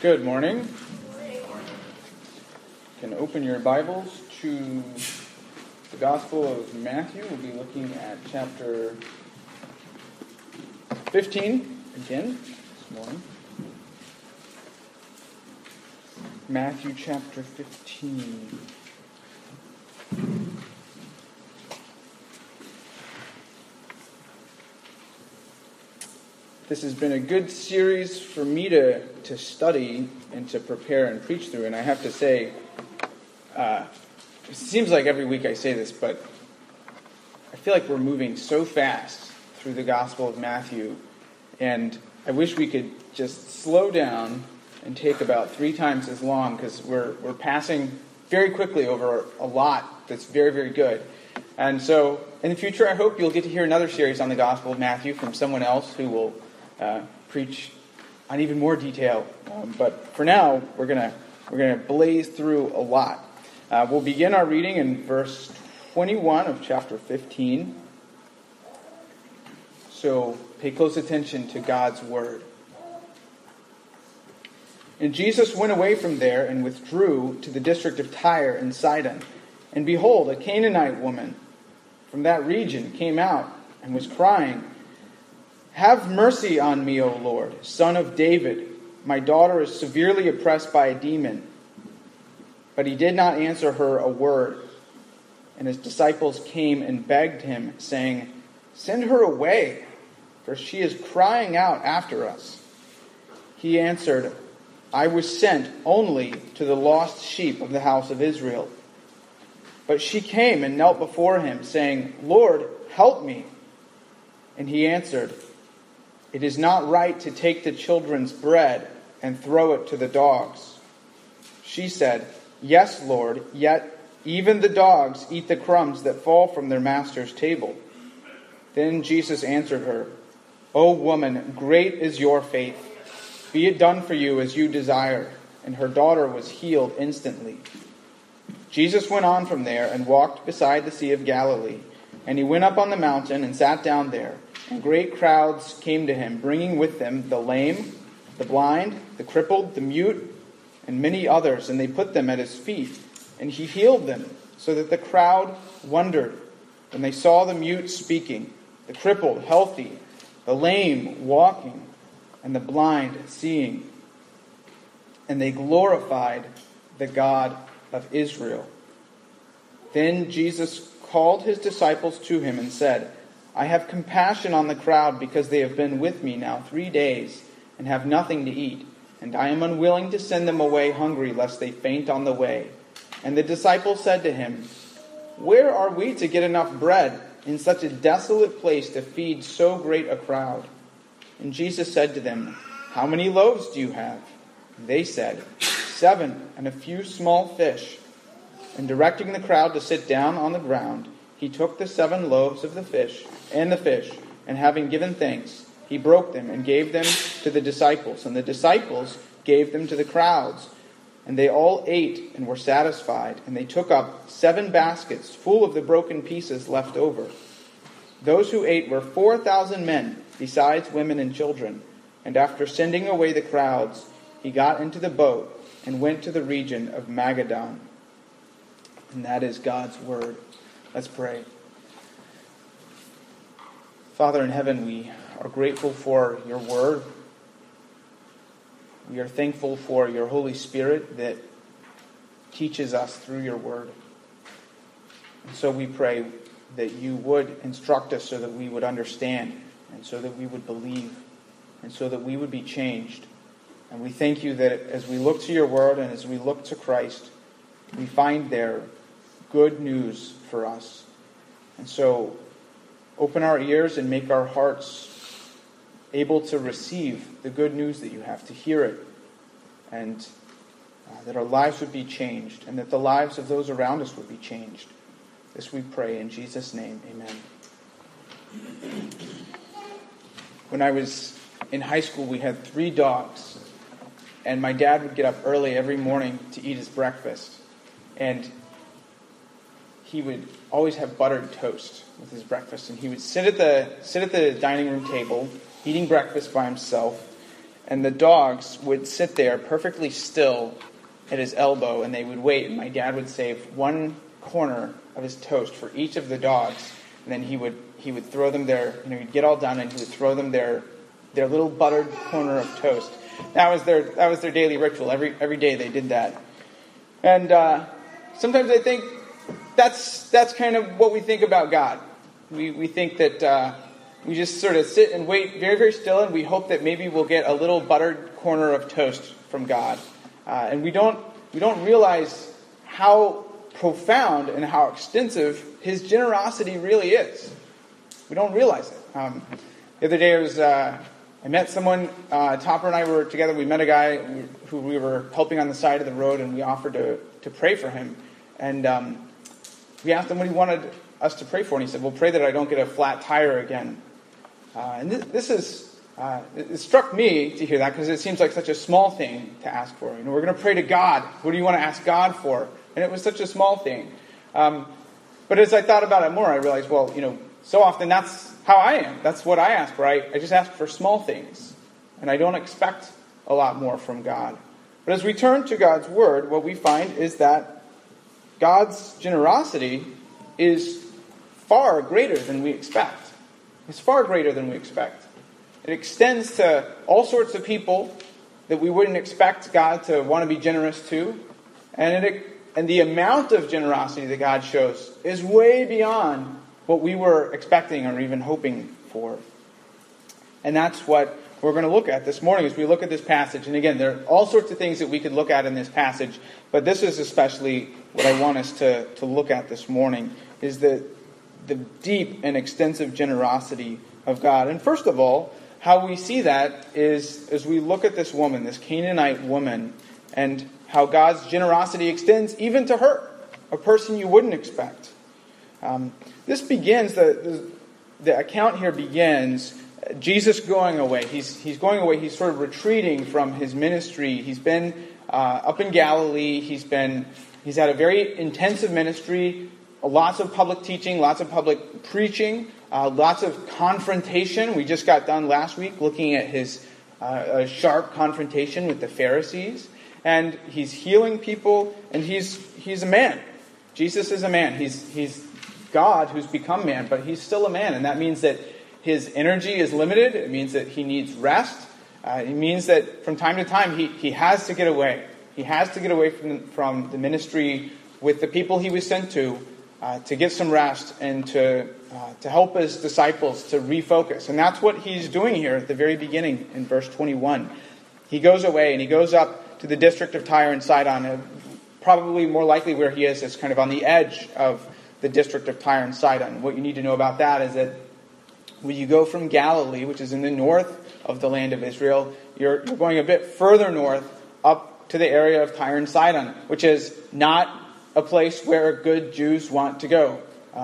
Good morning. You can open your Bibles to the Gospel of Matthew. We'll be looking at chapter 15 again this morning. Matthew chapter 15. This has been a good series for me to study and to prepare and preach through. And I have to say, it seems like every week I say this, but I feel like we're moving so fast through the Gospel of Matthew. And I wish we could just slow down and take about 3 times as long, because we're passing very quickly over a lot that's very, very good. And so in the future, I hope you'll get to hear another series on the Gospel of Matthew from someone else who will preach on even more detail. But for now, we're gonna blaze through a lot. We'll begin our reading in verse 21 of chapter 15. So pay close attention to God's word. And Jesus went away from there and withdrew to the district of Tyre and Sidon. And behold, a Canaanite woman from that region came out and was crying, "Have mercy on me, O Lord, Son of David. My daughter is severely oppressed by a demon." But he did not answer her a word. And his disciples came and begged him, saying, "Send her away, for she is crying out after us." He answered, "I was sent only to the lost sheep of the house of Israel." But she came and knelt before him, saying, "Lord, help me." And he answered, "It is not right to take the children's bread and throw it to the dogs." She said, "Yes, Lord, yet even the dogs eat the crumbs that fall from their master's table." Then Jesus answered her, "O woman, great is your faith. Be it done for you as you desire." And her daughter was healed instantly. Jesus went on from there and walked beside the Sea of Galilee. And he went up on the mountain and sat down there. And great crowds came to him, bringing with them the lame, the blind, the crippled, the mute, and many others. And they put them at his feet. And he healed them, so that the crowd wondered when they saw the mute speaking, the crippled healthy, the lame walking, and the blind seeing. And they glorified the God of Israel. Then Jesus called his disciples to him and said, "I have compassion on the crowd, because they have been with me now 3 days and have nothing to eat. And I am unwilling to send them away hungry, lest they faint on the way." And the disciples said to him, "Where are we to get enough bread in such a desolate place to feed so great a crowd?" And Jesus said to them, "How many loaves do you have?" And they said, 7, and a few small fish. And directing the crowd to sit down on the ground, he took the 7 loaves of the fish, and having given thanks, he broke them and gave them to the disciples. And the disciples gave them to the crowds. And they all ate and were satisfied. And they took up 7 baskets full of the broken pieces left over. Those who ate were 4,000 men, besides women and children. And after sending away the crowds, he got into the boat and went to the region of Magadan. And that is God's word. Let's pray. Father in heaven, we are grateful for your word. We are thankful for your Holy Spirit that teaches us through your word. And so we pray that you would instruct us so that we would understand, and so that we would believe, and so that we would be changed. And we thank you that as we look to your word and as we look to Christ, we find there good news for us. And so open our ears and make our hearts able to receive the good news that you have, to hear it, and that our lives would be changed, and that the lives of those around us would be changed. This we pray in Jesus' name, amen. When I was in high school, we had 3 dogs, and my dad would get up early every morning to eat his breakfast, and he would always have buttered toast with his breakfast, and he would sit at the dining room table eating breakfast by himself, and the dogs would sit there perfectly still at his elbow, and they would wait, and my dad would save one corner of his toast for each of the dogs, and then he would throw them he'd get all done, and he would throw them their little buttered corner of toast. That was their daily ritual. Every day they did that. And sometimes I think that's kind of what we think about God. We think that we just sort of sit and wait very, very still, and we hope that maybe we'll get a little buttered corner of toast from God. And we don't realize how profound and how extensive His generosity really is. We don't realize it. The other day I met someone, Topper and I were together, we met a guy who we were helping on the side of the road, and we offered to pray for him. And we asked him what he wanted us to pray for, and he said, well, pray that I don't get a flat tire again. And it struck me to hear that, because it seems like such a small thing to ask for. We're going to pray to God. What do you want to ask God for? And it was such a small thing. But as I thought about it more, I realized, well, so often that's how I am. That's what I ask for. I just ask for small things. And I don't expect a lot more from God. But as we turn to God's Word, what we find is that God's generosity is far greater than we expect. It's far greater than we expect. It extends to all sorts of people that we wouldn't expect God to want to be generous to. And the amount of generosity that God shows is way beyond what we were expecting or even hoping for. And that's what we're going to look at this morning as we look at this passage. And again, there are all sorts of things that we could look at in this passage, but this is especially what I want us to look at this morning, is the deep and extensive generosity of God. And first of all, how we see that is as we look at this woman, this Canaanite woman, and how God's generosity extends even to her, a person you wouldn't expect. This begins, the account here begins, Jesus going away. He's going away. He's sort of retreating from his ministry. He's been up in Galilee. He's had a very intensive ministry, lots of public teaching, lots of public preaching, lots of confrontation. We just got done last week looking at his sharp confrontation with the Pharisees. And he's healing people, and he's a man. Jesus is a man. He's God who's become man, but he's still a man. And that means that his energy is limited. It means that he needs rest. It means that from time to time he has to get away. He has to get away from the ministry with the people he was sent to get some rest and to help his disciples to refocus. And that's what he's doing here at the very beginning in verse 21. He goes away and he goes up to the district of Tyre and Sidon, probably more likely where he is kind of on the edge of the district of Tyre and Sidon. What you need to know about that is that when you go from Galilee, which is in the north of the land of Israel, you're going a bit further north up to the area of Tyre and Sidon, which is not a place where good Jews want to go.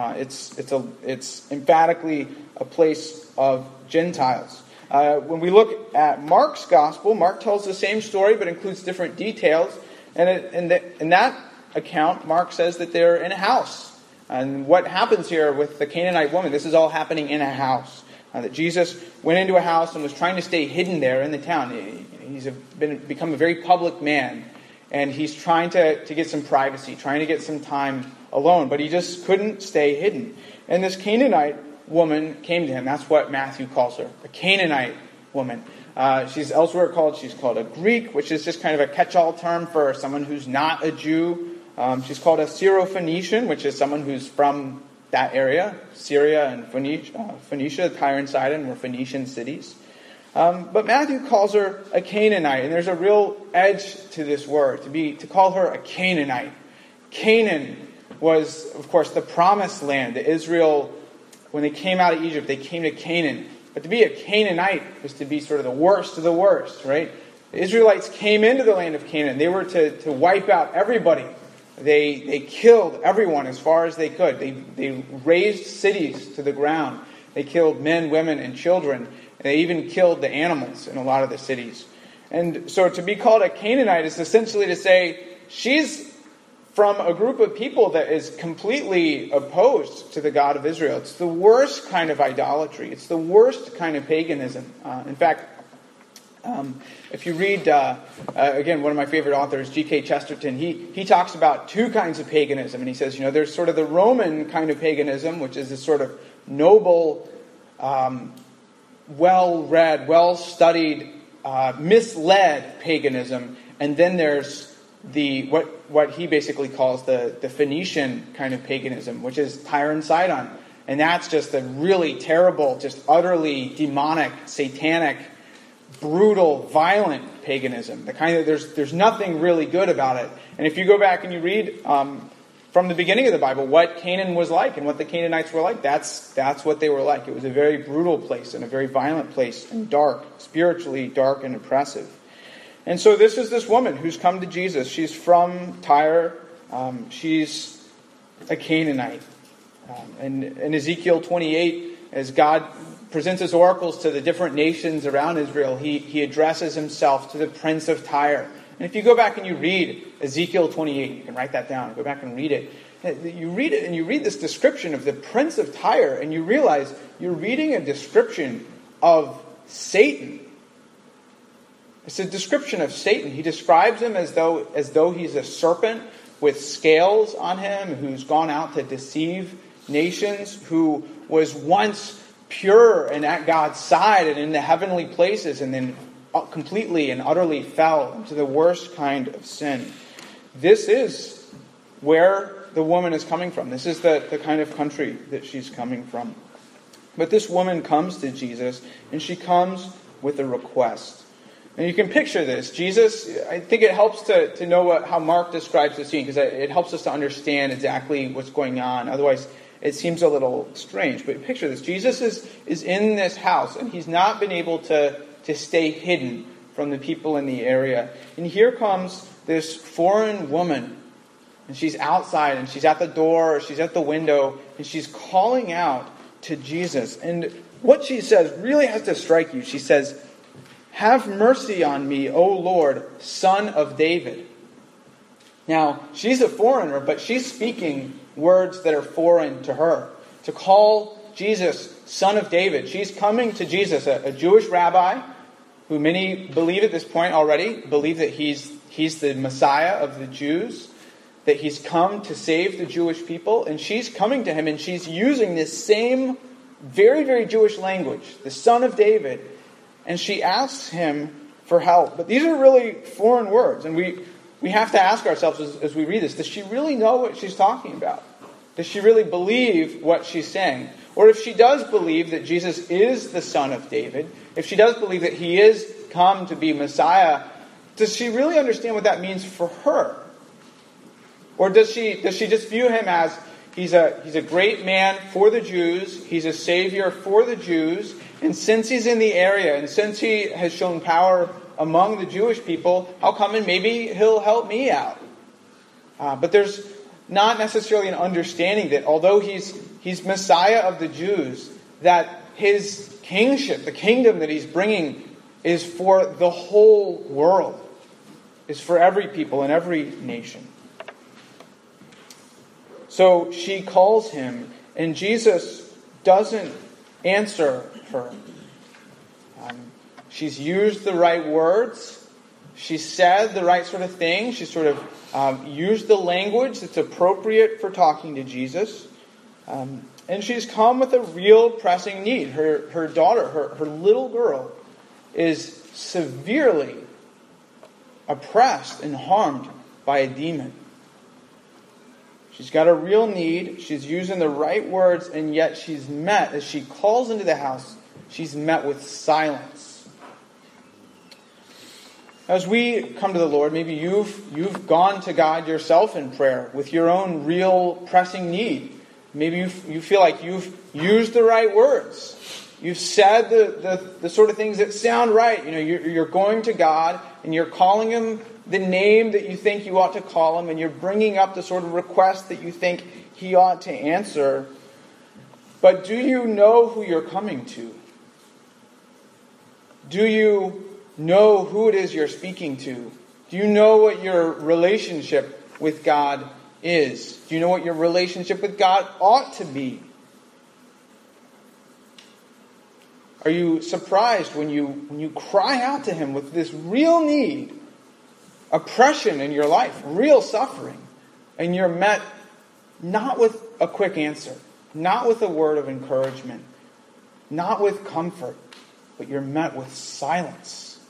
It's emphatically a place of Gentiles. When we look at Mark's gospel, Mark tells the same story but includes different details. And in that account, Mark says that they're in a house. And what happens here with the Canaanite woman, this is all happening in a house. That Jesus went into a house and was trying to stay hidden there in the town. He's become a very public man. And he's trying to get some privacy, trying to get some time alone. But he just couldn't stay hidden. And this Canaanite woman came to him. That's what Matthew calls her, a Canaanite woman. She's elsewhere called a Greek, which is just kind of a catch-all term for someone who's not a Jew. She's called a Syrophoenician, which is someone who's from that area. Syria and Phoenicia, Tyre and Sidon were Phoenician cities. But Matthew calls her a Canaanite, and there's a real edge to this word, to call her a Canaanite. Canaan was, of course, the promised land. Israel, when they came out of Egypt, they came to Canaan. But to be a Canaanite was to be sort of the worst of the worst, right? The Israelites came into the land of Canaan. They were to wipe out everybody. They killed everyone as far as they could. They razed cities to the ground. They killed men, women, and children. And they even killed the animals in a lot of the cities. And so to be called a Canaanite is essentially to say she's from a group of people that is completely opposed to the God of Israel. It's the worst kind of idolatry. It's the worst kind of paganism. In fact, If you read, again, one of my favorite authors, G.K. Chesterton, he talks about two kinds of paganism. And he says, there's sort of the Roman kind of paganism, which is this sort of noble, well-read, well-studied, misled paganism. And then there's what he basically calls the Phoenician kind of paganism, which is Tyre and Sidon. And that's just a really terrible, just utterly demonic, satanic, brutal, violent paganism. The kind of there's nothing really good about it. And if you go back and you read from the beginning of the Bible what Canaan was like and what the Canaanites were like, that's what they were like. It was a very brutal place and a very violent place and dark, spiritually dark and oppressive. And so this is this woman who's come to Jesus. She's from Tyre. She's a Canaanite. And in Ezekiel 28, as God presents his oracles to the different nations around Israel, he addresses himself to the prince of Tyre. And if you go back and you read Ezekiel 28, you can write that down, go back and read it. You read it and you read this description of the prince of Tyre, and you realize you're reading a description of Satan. It's a description of Satan. He describes him as though he's a serpent with scales on him, who's gone out to deceive nations, who was once pure and at God's side and in the heavenly places, and then completely and utterly fell into the worst kind of sin. This is where the woman is coming from. This is the kind of country that she's coming from. But this woman comes to Jesus, and she comes with a request. And you can picture this. Jesus, I think it helps to know how Mark describes the scene, because it helps us to understand exactly what's going on. Otherwise, it seems a little strange. But picture this. Jesus is in this house, and he's not been able to stay hidden from the people in the area. And here comes this foreign woman, and she's outside, and she's at the door, or she's at the window, and she's calling out to Jesus. And what she says really has to strike you. She says, "Have mercy on me, O Lord, Son of David." Now, she's a foreigner, but she's speaking words that are foreign to her. To call Jesus Son of David. She's coming to Jesus, a Jewish rabbi, who many believe at this point already, believe that he's the Messiah of the Jews, that he's come to save the Jewish people. And she's coming to him, and she's using this same very, very Jewish language, the Son of David. And she asks him for help. But these are really foreign words. And we have to ask ourselves as we read this, does she really know what she's talking about? Does she really believe what she's saying? Or if she does believe that Jesus is the Son of David, if she does believe that he is come to be Messiah, does she really understand what that means for her? Or does she just view him as he's a great man for the Jews, he's a savior for the Jews, and since he's in the area, and since he has shown power among the Jewish people, how come and maybe he'll help me out? But there's not necessarily an understanding that although he's Messiah of the Jews, that his kingship, the kingdom that he's bringing, is for the whole world, is for every people and every nation. So she calls him, and Jesus doesn't answer her. She's used the right words. She said the right sort of thing. She sort of used the language that's appropriate for talking to Jesus. And she's come with a real pressing need. Her daughter, her little girl, is severely oppressed and harmed by a demon. She's got a real need. She's using the right words, and yet she's met, as she calls into the house, she's met with silence. As we come to the Lord, maybe you've gone to God yourself in prayer with your own real pressing need. Maybe you feel like you've used the right words. You've said the sort of things that sound right. You're going to God and you're calling him the name that you think you ought to call him, and you're bringing up the sort of request that you think he ought to answer. But do you know who you're coming to? Do you know who it is you're speaking to? Do you know what your relationship with God is? Do you know what your relationship with God ought to be? Are you surprised when you cry out to Him with this real need, oppression in your life, real suffering, and you're met not with a quick answer, not with a word of encouragement, not with comfort, but you're met with silence?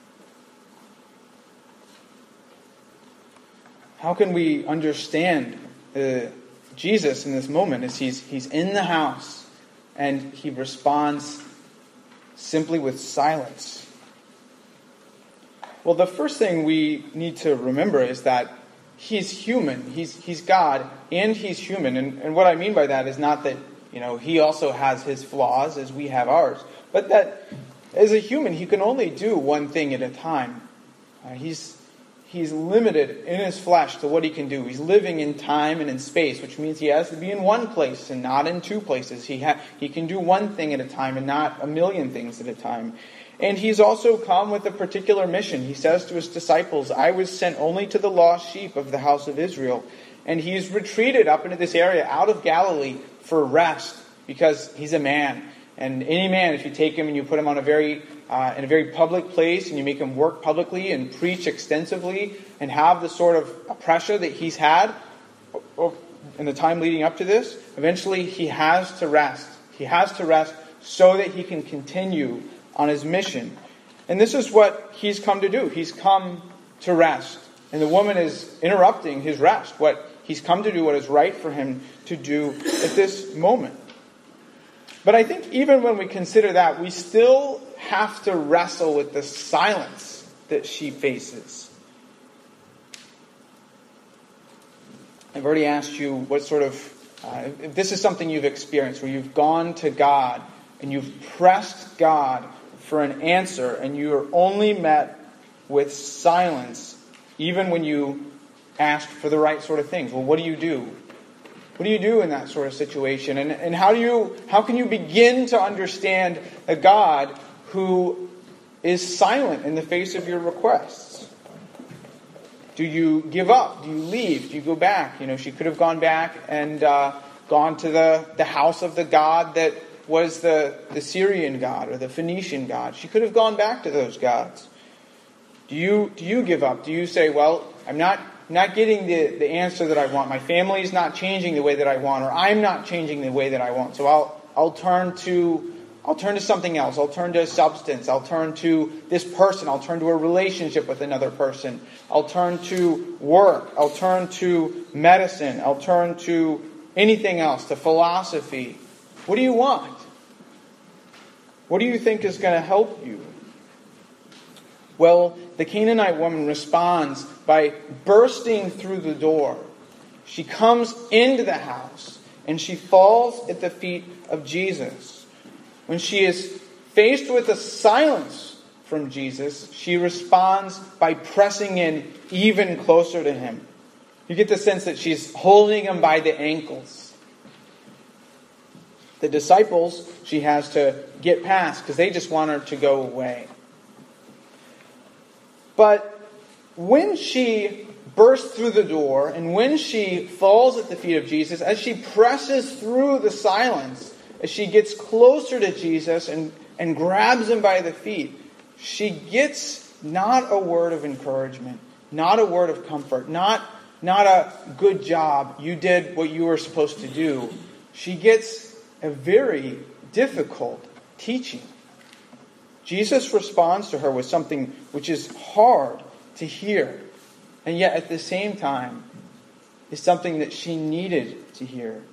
How can we understand Jesus in this moment as he's in the house and He responds simply with silence? Well, the first thing we need to remember is that He's human. He's God and He's human. And what I mean by that is not that, He also has His flaws as we have ours, but that as a human, He can only do one thing at a time. He's limited in His flesh to what He can do. He's living in time and in space, which means He has to be in one place and not in two places. He can do one thing at a time and not a million things at a time. And He's also come with a particular mission. He says to His disciples, "I was sent only to the lost sheep of the house of Israel." And He's retreated up into this area out of Galilee for rest because He's a man. And any man, if you take him and you put him on in a very public place and you make him work publicly and preach extensively and have the sort of pressure that he's had in the time leading up to this, eventually he has to rest. He has to rest so that he can continue on his mission. And this is what He's come to do. He's come to rest. And the woman is interrupting His rest. He's come to do what is right for Him to do at this moment. But I think even when we consider that, we still have to wrestle with the silence that she faces. I've already asked you what sort of, if this is something you've experienced, where you've gone to God and you've pressed God for an answer and you are only met with silence, even when you asked for the right sort of things. Well, what do you do? What do you do in that sort of situation? And how can you begin to understand a God who is silent in the face of your requests? Do you give up? Do you leave? Do you go back? She could have gone back and gone to the house of the god that was the Syrian god or the Phoenician god. She could have gone back to those gods. Do you give up? Do you say, well, I'm not getting the answer that I want. My family's not changing the way that I want, or I'm not changing the way that I want. So I'll turn to something else. I'll turn to a substance. I'll turn to this person. I'll turn to a relationship with another person. I'll turn to work. I'll turn to medicine. I'll turn to anything else, to philosophy. What do you want? What do you think is going to help you? Well, the Canaanite woman responds by bursting through the door. She comes into the house and she falls at the feet of Jesus. When she is faced with a silence from Jesus, she responds by pressing in even closer to Him. You get the sense that she's holding Him by the ankles. The disciples she has to get past because they just want her to go away. But when she bursts through the door and when she falls at the feet of Jesus, as she presses through the silence, as she gets closer to Jesus and grabs Him by the feet, she gets not a word of encouragement, not a word of comfort, not a good job, you did what you were supposed to do. She gets a very difficult teaching. Jesus responds to her with something which is hard to hear, and yet at the same time is something that she needed to hear.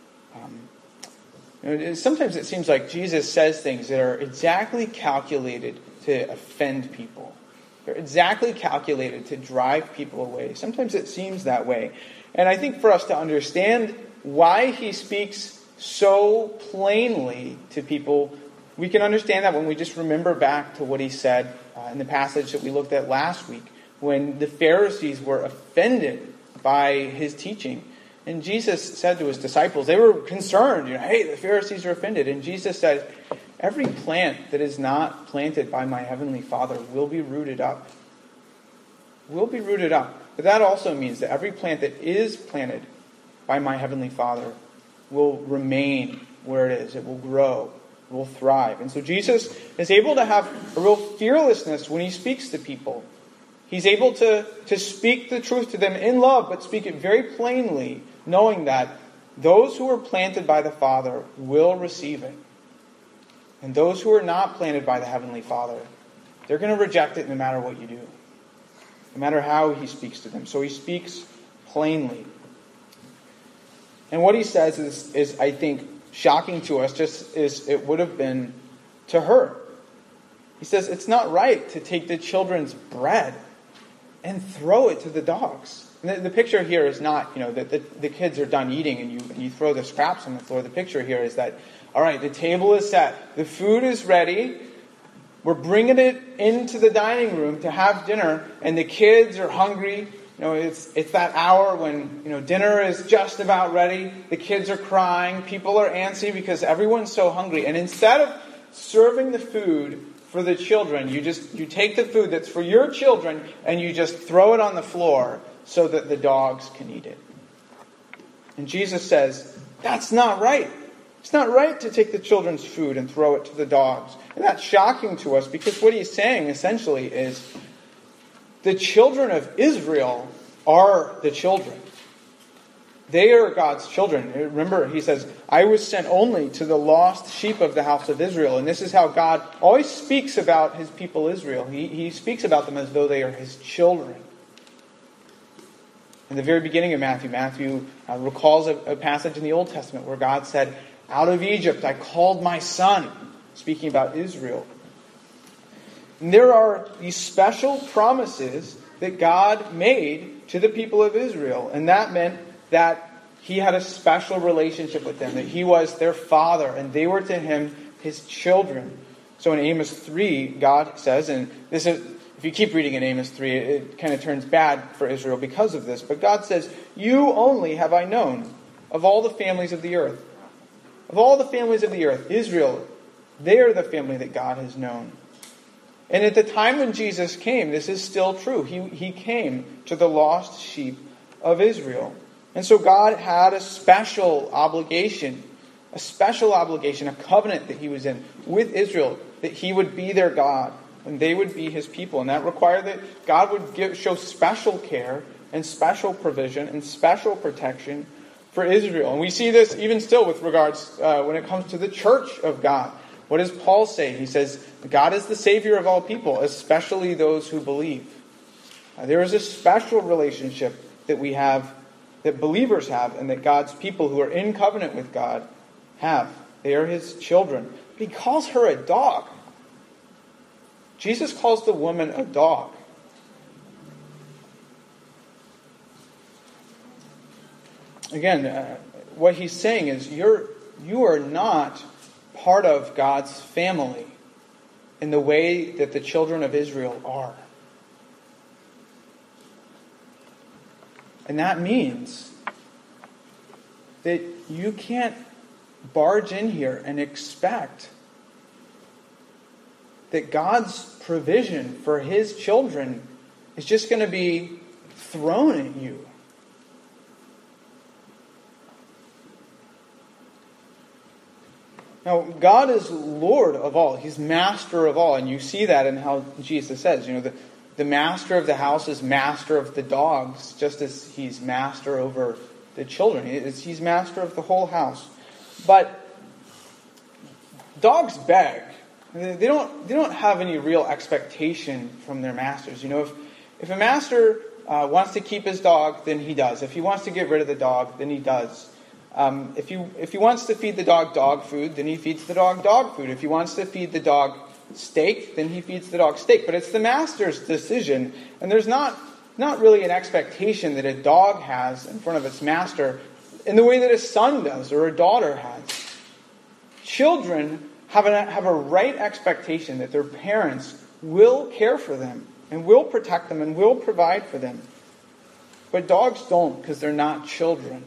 Sometimes it seems like Jesus says things that are exactly calculated to offend people. They're exactly calculated to drive people away. Sometimes it seems that way. And I think for us to understand why He speaks so plainly to people, we can understand that when we just remember back to what He said in the passage that we looked at last week, when the Pharisees were offended by His teaching. And Jesus said to His disciples, they were concerned, hey, the Pharisees are offended. And Jesus said, every plant that is not planted by my Heavenly Father will be rooted up. Will be rooted up. But that also means that every plant that is planted by my Heavenly Father will remain where it is. It will grow. will thrive. And so Jesus is able to have a real fearlessness when he speaks to people. He's able to speak the truth to them in love, but speak it very plainly, knowing that those who are planted by the Father will receive it. And those who are not planted by the Heavenly Father, they're going to reject it no matter what you do. No matter how he speaks to them. So he speaks plainly. And what he says is I think, shocking to us, just as it would have been to her. He says, it's not right to take the children's bread and throw it to the dogs. And the picture here is not, that the kids are done eating and you throw the scraps on the floor. The picture here is that, all right, the table is set. The food is ready. We're bringing it into the dining room to have dinner, and the kids are hungry. It's that hour when, dinner is just about ready. The kids are crying. People are antsy because everyone's so hungry. And instead of serving the food for the children, you take the food that's for your children and you just throw it on the floor so that the dogs can eat it. And Jesus says, that's not right. It's not right to take the children's food and throw it to the dogs. And that's shocking to us because what he's saying essentially is the children of Israel are the children. They are God's children. Remember, he says, I was sent only to the lost sheep of the house of Israel. And this is how God always speaks about his people Israel. He speaks about them as though they are his children. In the very beginning of Matthew recalls a passage in the Old Testament where God said, out of Egypt I called my son, speaking about Israel. And there are these special promises that God made to the people of Israel. And that meant that he had a special relationship with them, that he was their father, and they were to him his children. So in Amos 3, God says, and this is, if you keep reading in Amos 3, it kind of turns bad for Israel because of this. But God says, you only have I known of all the families of the earth. Of all the families of the earth, Israel, they are the family that God has known. And at the time when Jesus came, this is still true. He came to the lost sheep of Israel. And so God had a special obligation, a covenant that he was in with Israel, that he would be their God and they would be his people. And that required that God would show special care and special provision and special protection for Israel. And we see this even still with regards when it comes to the church of God. What does Paul say? He says, God is the Savior of all people, especially those who believe. There is a special relationship that we have, that believers have, and that God's people who are in covenant with God have. They are his children. But he calls her a dog. Jesus calls the woman a dog. Again, what he's saying is you are not part of God's family in the way that the children of Israel are. And that means that you can't barge in here and expect that God's provision for his children is just going to be thrown at you. Now, God is Lord of all. He's master of all. And you see that in how Jesus says, the master of the house is master of the dogs, just as he's master over the children. He's master of the whole house. But dogs beg. They don't have any real expectation from their masters. If a master wants to keep his dog, then he does. If he wants to get rid of the dog, then he does. If he wants to feed the dog food, then he feeds the dog food. If he wants to feed the dog steak, then he feeds the dog steak. But it's the master's decision, and there's not really an expectation that a dog has in front of its master in the way that a son does or a daughter has. Children have a right expectation that their parents will care for them and will protect them and will provide for them. But dogs don't, because they're not children.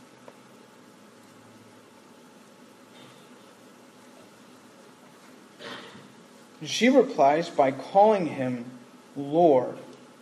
She replies by calling him Lord.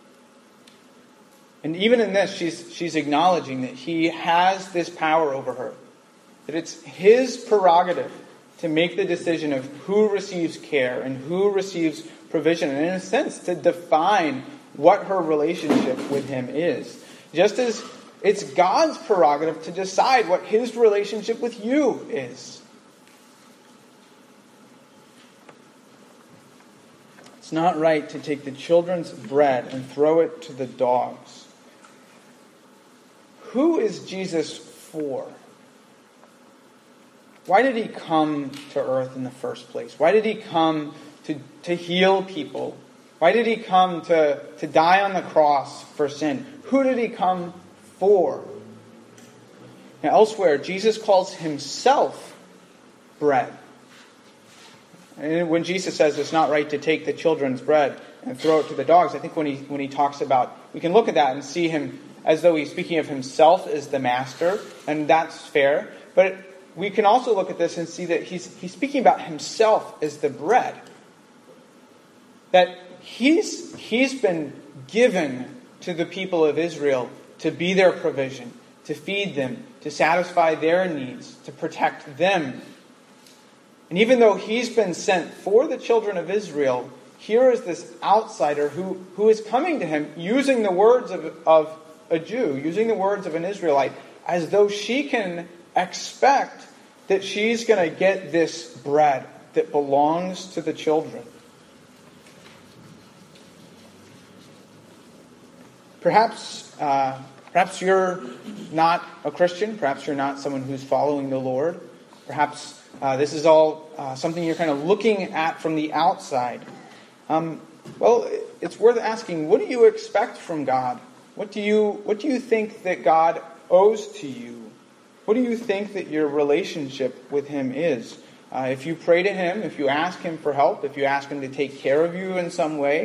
And even in this, she's acknowledging that he has this power over her. That it's his prerogative to make the decision of who receives care and who receives provision, and in a sense to define what her relationship with him is. Just as it's God's prerogative to decide what his relationship with you is. It's not right to take the children's bread and throw it to the dogs. Who is Jesus for? Why did he come to earth in the first place? Why did he come to heal people? Why did he come to die on the cross for sin? Who did he come for? Now, elsewhere, Jesus calls himself bread. And when Jesus says it's not right to take the children's bread and throw it to the dogs, I think when he talks about, we can look at that and see him as though he's speaking of himself as the master, and that's fair. But we can also look at this and see that he's speaking about himself as the bread. That he's been given to the people of Israel to be their provision, to feed them, to satisfy their needs, to protect them. And even though he's been sent for the children of Israel, here is this outsider who is coming to him using the words of a Jew, using the words of an Israelite, as though she can expect that she's going to get this bread that belongs to the children. Perhaps you're not a Christian. Perhaps you're not someone who's following the Lord. Perhaps this is all something you're kind of looking at from the outside. Well, it's worth asking, what do you expect from God? What do you think that God owes to you? What do you think that your relationship with him is? If you pray to him, if you ask him for help, if you ask him to take care of you in some way,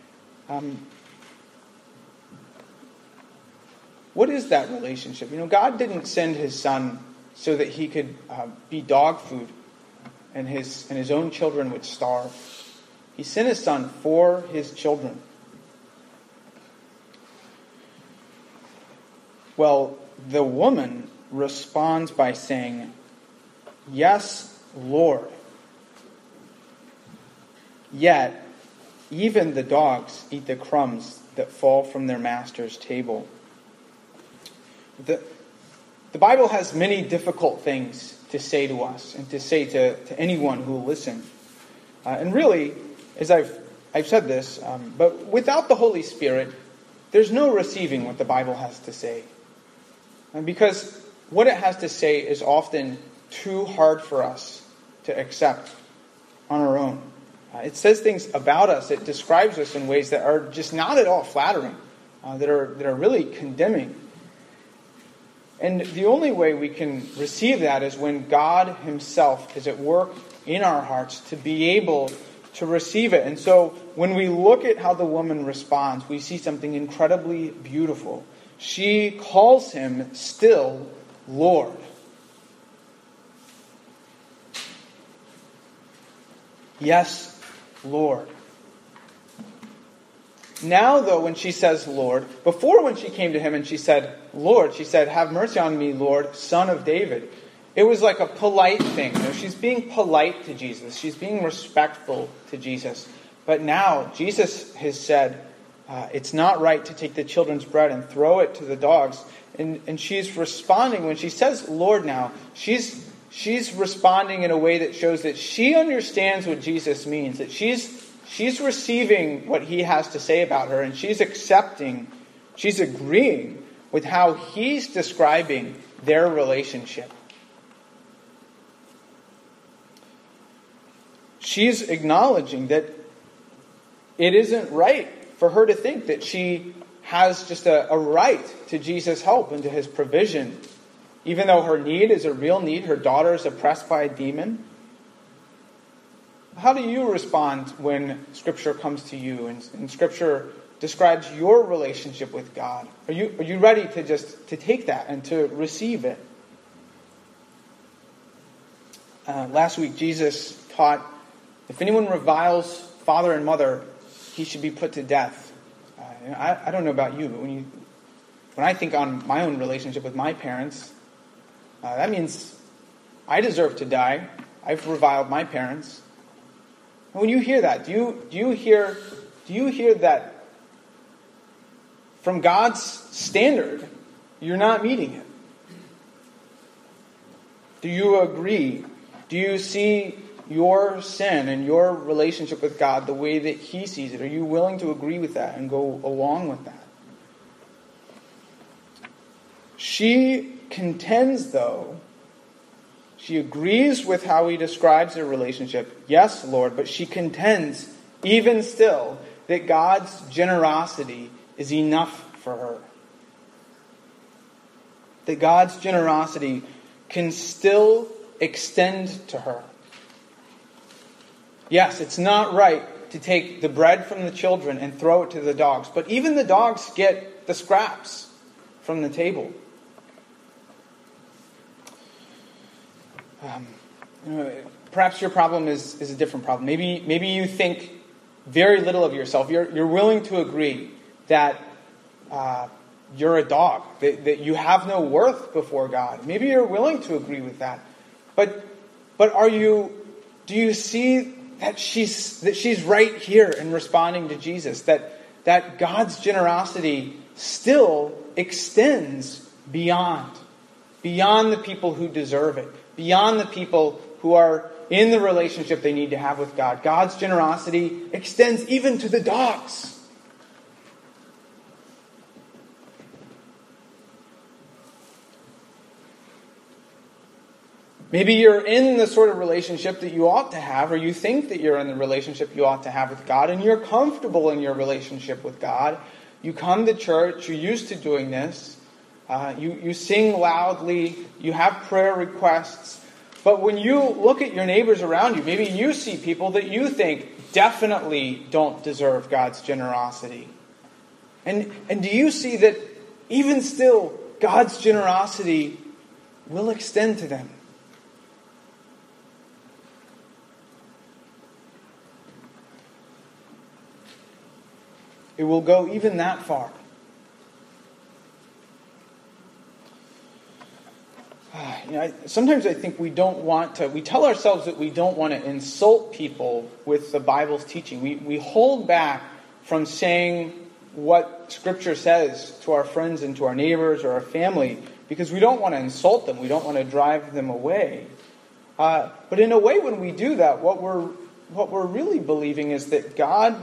what is that relationship? God didn't send his son so that he could be dog food and his own children would starve. He sent his son for his children. Well, the woman responds by saying, "Yes, Lord. Yet, even the dogs eat the crumbs that fall from their master's table." The Bible has many difficult things to say to us and to say to anyone who will listen. And really, as I've said this, but without the Holy Spirit, there's no receiving what the Bible has to say. And because what it has to say is often too hard for us to accept on our own. It says things about us. It describes us in ways that are just not at all flattering, that are really condemning. And the only way we can receive that is when God himself is at work in our hearts to be able to receive it. And so when we look at how the woman responds, we see something incredibly beautiful. She calls him still Lord. Yes, Lord. Now, though, when she says Lord, before when she came to him and she said, Lord, she said, "Have mercy on me, Lord, Son of David." It was like a polite thing. She's being polite to Jesus. She's being respectful to Jesus. But now, Jesus has said, it's not right to take the children's bread and throw it to the dogs. And she's responding, when she says Lord now, she's responding in a way that shows that she understands what Jesus means, that she's receiving what he has to say about her, and she's agreeing with how he's describing their relationship. She's acknowledging that it isn't right for her to think that she has just a right to Jesus' help and to his provision. Even though her need is a real need, her daughter is oppressed by a demon. How do you respond when Scripture comes to you and Scripture describes your relationship with God? Are you ready to take that and to receive it? Last week Jesus taught, if anyone reviles father and mother, he should be put to death. I don't know about you, but when I think on my own relationship with my parents, that means I deserve to die. I've reviled my parents. And when you hear that, do you hear that from God's standard, you're not meeting it? Do you agree? Do you see your sin and your relationship with God the way that He sees it? Are you willing to agree with that and go along with that? She contends, though. She agrees with how He describes their relationship. Yes, Lord, but she contends, even still, that God's generosity is enough for her. That God's generosity can still extend to her. Yes, it's not right to take the bread from the children and throw it to the dogs, but even the dogs get the scraps from the table. Perhaps your problem is a different problem. Maybe you think very little of yourself. You're willing to agree that you're a dog, that you have no worth before God. Maybe you're willing to agree with that. But do you see that she's right here in responding to Jesus? That God's generosity still extends beyond the people who deserve it, beyond the people who are in the relationship they need to have with God. God's generosity extends even to the dogs. Maybe you're in the sort of relationship that you ought to have, or you think that you're in the relationship you ought to have with God, and you're comfortable in your relationship with God. You come to church, you're used to doing this. You sing loudly, you have prayer requests. But when you look at your neighbors around you, maybe you see people that you think definitely don't deserve God's generosity. And do you see that even still, God's generosity will extend to them? It will go even that far. Sometimes I think we tell ourselves that we don't want to insult people with the Bible's teaching. We hold back from saying what Scripture says to our friends and to our neighbors or our family because we don't want to insult them. We don't want to drive them away. But in a way, when we do that, what we're really believing is that God's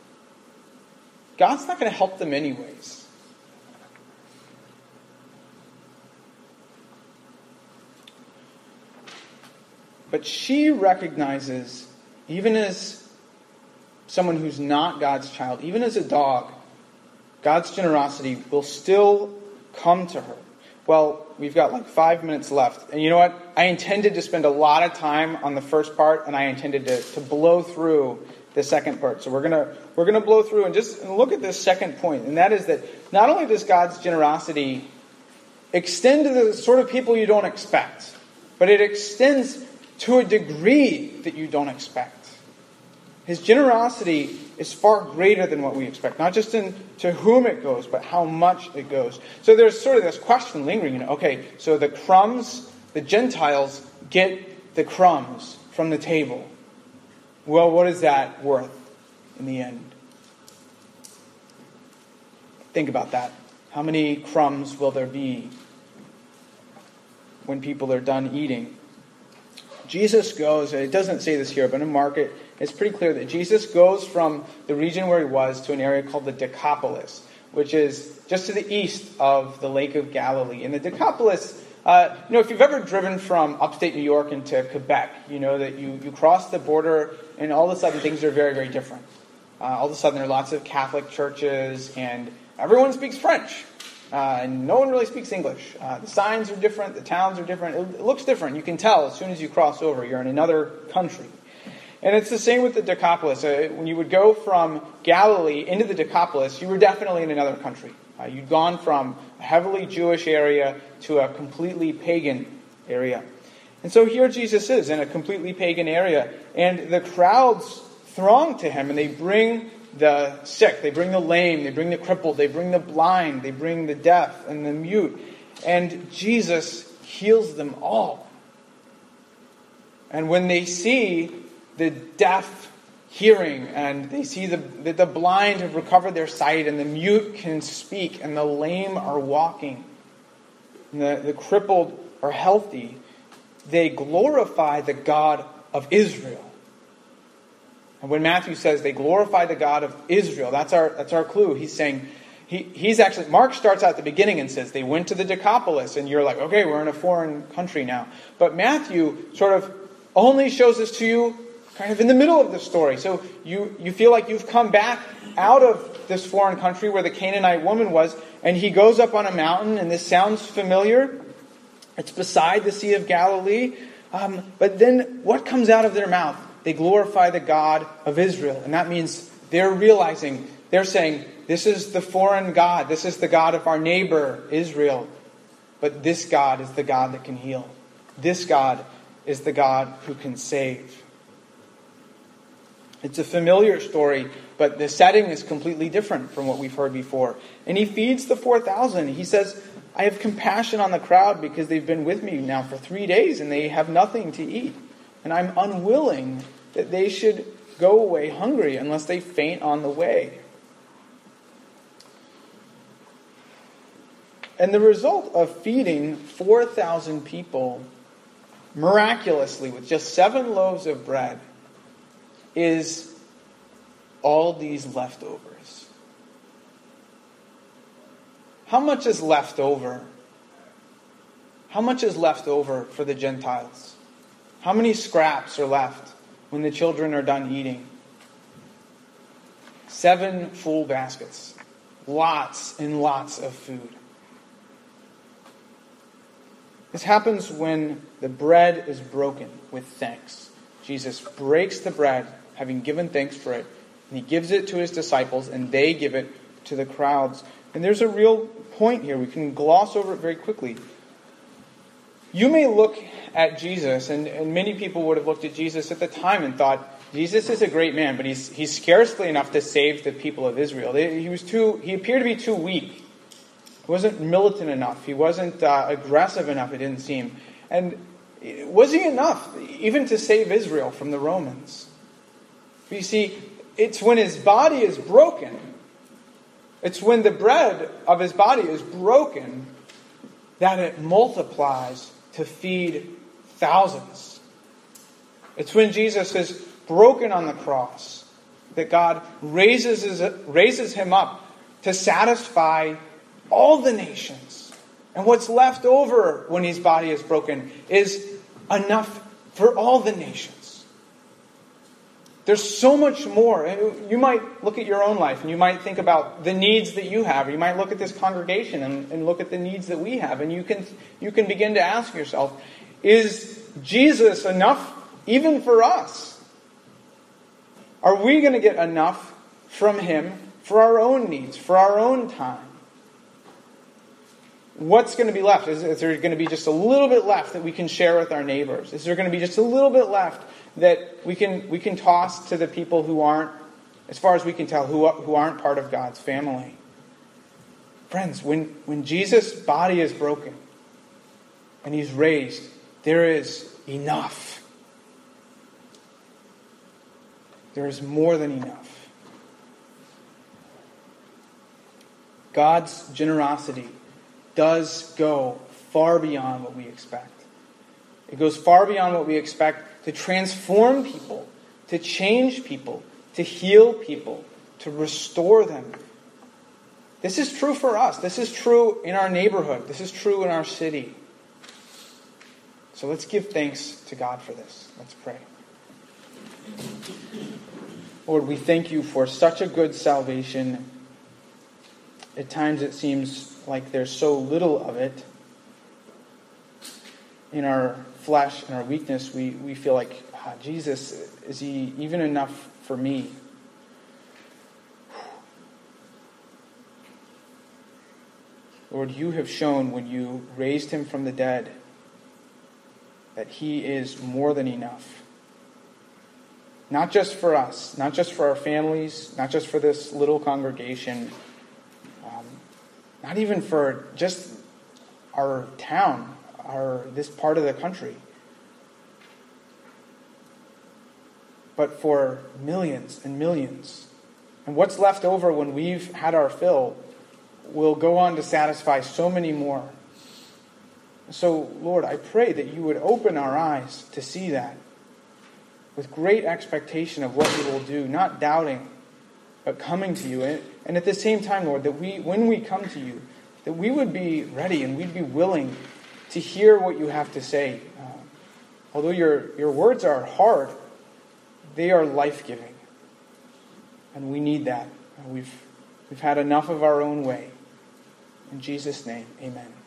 not going to help them anyways. But she recognizes, even as someone who's not God's child, even as a dog, God's generosity will still come to her. Well, we've got like 5 minutes left. And you know what? I intended to spend a lot of time on the first part, and I intended to blow through the second part. So we're gonna blow through and just look at this second point. And that is that not only does God's generosity extend to the sort of people you don't expect, but it extends to a degree that you don't expect. His generosity is far greater than what we expect. Not just to whom it goes, but how much it goes. So there's sort of this question lingering. Okay, so the crumbs, the Gentiles get the crumbs from the table. Well, what is that worth in the end? Think about that. How many crumbs will there be when people are done eating? Jesus goes, and it doesn't say this here, but in Mark it's pretty clear that Jesus goes from the region where he was to an area called the Decapolis, which is just to the east of the Lake of Galilee. And the Decapolis, if you've ever driven from upstate New York into Quebec, you know that you cross the border and all of a sudden things are very, very different. All of a sudden there are lots of Catholic churches and everyone speaks French. And no one really speaks English. The signs are different, the towns are different. It looks different. You can tell as soon as you cross over, you're in another country. And it's the same with the Decapolis. When you would go from Galilee into the Decapolis, you were definitely in another country. You'd gone from a heavily Jewish area to a completely pagan area. And so here Jesus is in a completely pagan area. And the crowds throng to him and they bring the sick, they bring the lame, they bring the crippled, they bring the blind, they bring the deaf and the mute. And Jesus heals them all. And when they see the deaf hearing, and they see that the blind have recovered their sight, and the mute can speak, and the lame are walking, and the crippled are healthy, they glorify the God of Israel. And when Matthew says they glorify the God of Israel, that's our clue. He's saying, he's actually, Mark starts out at the beginning and says they went to the Decapolis, and you're like, okay, we're in a foreign country now. But Matthew sort of only shows this to you kind of in the middle of the story. So you feel like you've come back out of this foreign country where the Canaanite woman was, and he goes up on a mountain, and this sounds familiar. It's beside the Sea of Galilee. But then what comes out of their mouth? They glorify the God of Israel. And that means they're saying, this is the foreign God. This is the God of our neighbor, Israel. But this God is the God that can heal. This God is the God who can save. It's a familiar story, but the setting is completely different from what we've heard before. And he feeds the 4,000. He says, I have compassion on the crowd because they've been with me now for 3 days and they have nothing to eat. And I'm unwilling that they should go away hungry unless they faint on the way. And the result of feeding 4,000 people miraculously with just 7 loaves of bread is all these leftovers. How much is left over? How much is left over for the Gentiles? How many scraps are left when the children are done eating? 7 full baskets. Lots and lots of food. This happens when the bread is broken with thanks. Jesus breaks the bread, having given thanks for it, and he gives it to his disciples, and they give it to the crowds. And there's a real point here. We can gloss over it very quickly. You may look at Jesus, and many people would have looked at Jesus at the time and thought, Jesus is a great man, but he's scarcely enough to save the people of Israel. He appeared to be too weak. He wasn't militant enough. He wasn't aggressive enough, it didn't seem. And was he enough even to save Israel from the Romans? But you see, it's when his body is broken, it's when the bread of his body is broken, that it multiplies to feed thousands. It's when Jesus is broken on the cross that God raises him up to satisfy all the nations. And what's left over when his body is broken is enough for all the nations. There's so much more. You might look at your own life and you might think about the needs that you have. Or you might look at this congregation and look at the needs that we have. And you can begin to ask yourself, is Jesus enough even for us? Are we going to get enough from him for our own needs, for our own time? What's going to be left? Is there going to be just a little bit left that we can share with our neighbors? Is there going to be just a little bit left that we can toss to the people who aren't, as far as we can tell, who aren't part of God's family? Friends, when Jesus' body is broken and he's raised, there is enough. There is more than enough. God's generosity does go far beyond what we expect. It goes far beyond what we expect to transform people, to change people, to heal people, to restore them. This is true for us. This is true in our neighborhood. This is true in our city. So let's give thanks to God for this. Let's pray. Lord, we thank you for such a good salvation. At times it seems like there's so little of it. In our flesh and our weakness, we feel like, Jesus, is he even enough for me? Lord, you have shown when you raised him from the dead that he is more than enough. Not just for us, not just for our families, not just for this little congregation, not even for just our town, this part of the country. but for millions and millions. And what's left over when we've had our fill will go on to satisfy so many more. So, Lord, I pray that you would open our eyes to see that with great expectation of what you will do, not doubting, but coming to you. And at the same time, Lord, that when we come to you, that we would be ready and we'd be willing to hear what you have to say. Although your words are hard, they are life-giving. And we need that. We've had enough of our own way. In Jesus' name, amen.